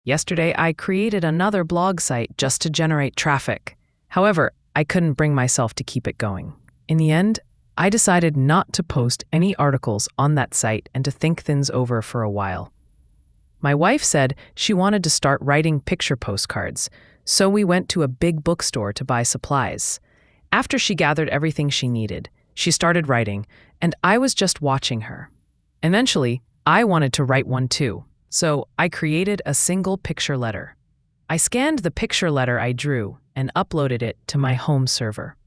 Yesterday, I created another blog site just to generate traffic. However, I couldn't bring myself to keep it going. In the end, I decided not to post any articles on that site and to think things over for a while. My wife said she wanted to start writing picture postcards, so we went to a big bookstore to buy supplies. After she gathered everything she needed, she started writing, and I was just watching her. Eventually, I wanted to write one too, so I created a single picture letter. I scanned the picture letter I drew and uploaded it to my home server.